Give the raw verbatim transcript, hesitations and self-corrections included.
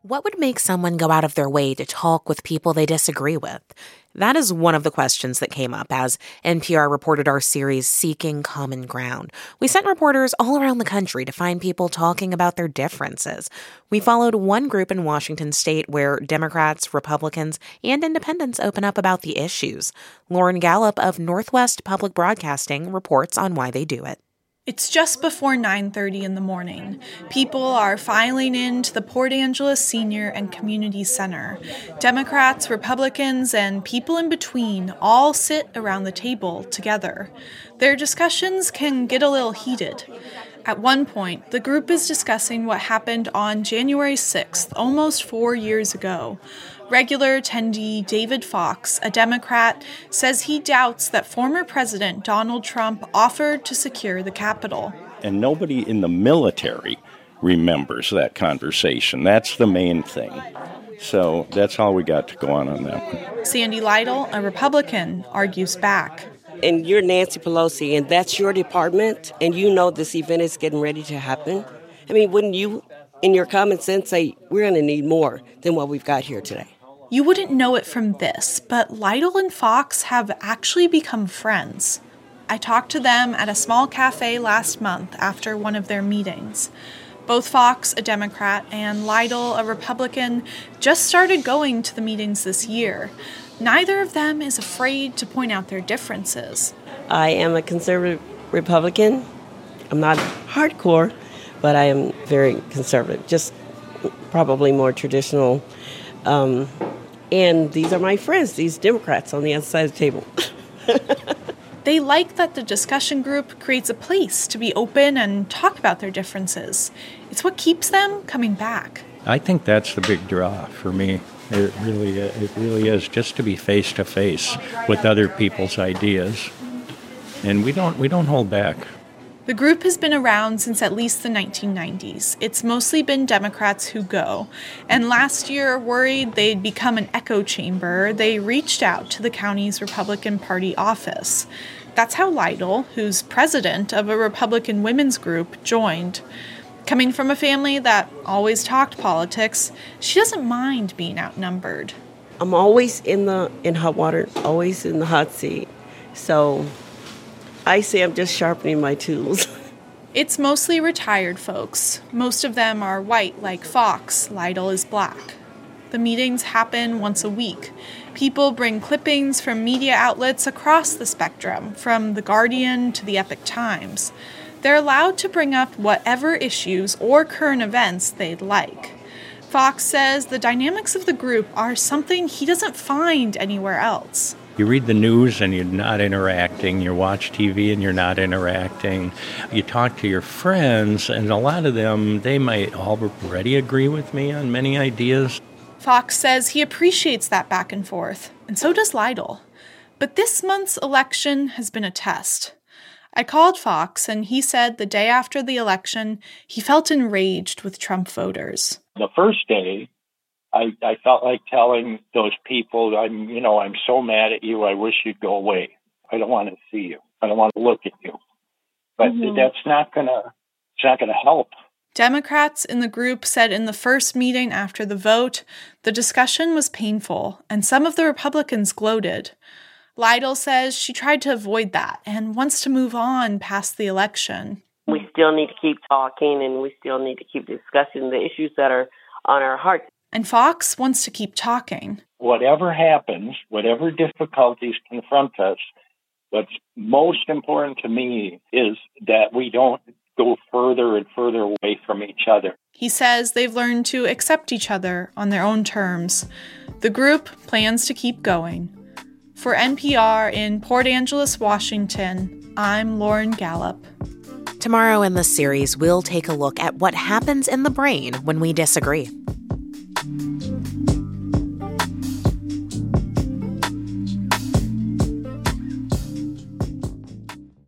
What would make someone go out of their way to talk with people they disagree with? That is one of the questions that came up as N P R reported our series Seeking Common Ground. We sent reporters all around the country to find people talking about their differences. We followed one group in Washington state where Democrats, Republicans, and independents open up about the issues. Lauren Gallup of Northwest Public Broadcasting reports on why they do it. It's just before nine thirty in the morning. People are filing into the Port Angeles Senior and Community Center. Democrats, Republicans, and people in between all sit around the table together. Their discussions can get a little heated. At one point, the group is discussing what happened on January sixth, almost four years ago. Regular attendee David Fox, a Democrat, says he doubts that former President Donald Trump offered to secure the Capitol. And nobody in the military remembers that conversation. That's the main thing. So that's all we got to go on on that one. Sandy Lytle, a Republican, argues back. And you're Nancy Pelosi, and that's your department, and you know this event is getting ready to happen. I mean, wouldn't you, in your common sense, say, we're going to need more than what we've got here today? You wouldn't know it from this, but Lytle and Fox have actually become friends. I talked to them at a small cafe last month after one of their meetings. Both Fox, a Democrat, and Lytle, a Republican, just started going to the meetings this year. Neither of them is afraid to point out their differences. I am a conservative Republican. I'm not hardcore, but I am very conservative, just probably more traditional. Um, and these are my friends, these Democrats on the other side of the table. They like that the discussion group creates a place to be open and talk about their differences. It's what keeps them coming back. I think that's the big draw for me. It really, it really is, just to be face to face with other people's ideas, and we don't, we don't hold back. The group has been around since at least the nineteen nineties. It's mostly been Democrats who go, and last year, worried they'd become an echo chamber, they reached out to the county's Republican Party office. That's how Lytle, who's president of a Republican women's group, joined. Coming from a family that always talked politics, she doesn't mind being outnumbered. I'm always in the in hot water, always in the hot seat. So I say I'm just sharpening my tools. It's mostly retired folks. Most of them are white like Fox. Lytle is black. The meetings happen once a week. People bring clippings from media outlets across the spectrum, from The Guardian to the Epoch Times. They're allowed to bring up whatever issues or current events they'd like. Fox says the dynamics of the group are something he doesn't find anywhere else. You read the news and you're not interacting. You watch T V and you're not interacting. You talk to your friends, and a lot of them, they might already agree with me on many ideas. Fox says he appreciates that back and forth, and so does Lytle. But this month's election has been a test. I called Fox, and he said the day after the election, he felt enraged with Trump voters. The first day, I, I felt like telling those people, I'm, you know, I'm so mad at you, I wish you'd go away. I don't want to see you. I don't want to look at you. But mm-hmm. that's not gonna, it's not gonna help. Democrats in the group said in the first meeting after the vote, the discussion was painful, and some of the Republicans gloated. Lytle says she tried to avoid that and wants to move on past the election. We still need to keep talking, and we still need to keep discussing the issues that are on our hearts. And Fox wants to keep talking. Whatever happens, whatever difficulties confront us, what's most important to me is that we don't go further and further away from each other. He says they've learned to accept each other on their own terms. The group plans to keep going. For N P R in Port Angeles, Washington, I'm Lauren Gallup. Tomorrow in this series, we'll take a look at what happens in the brain when we disagree.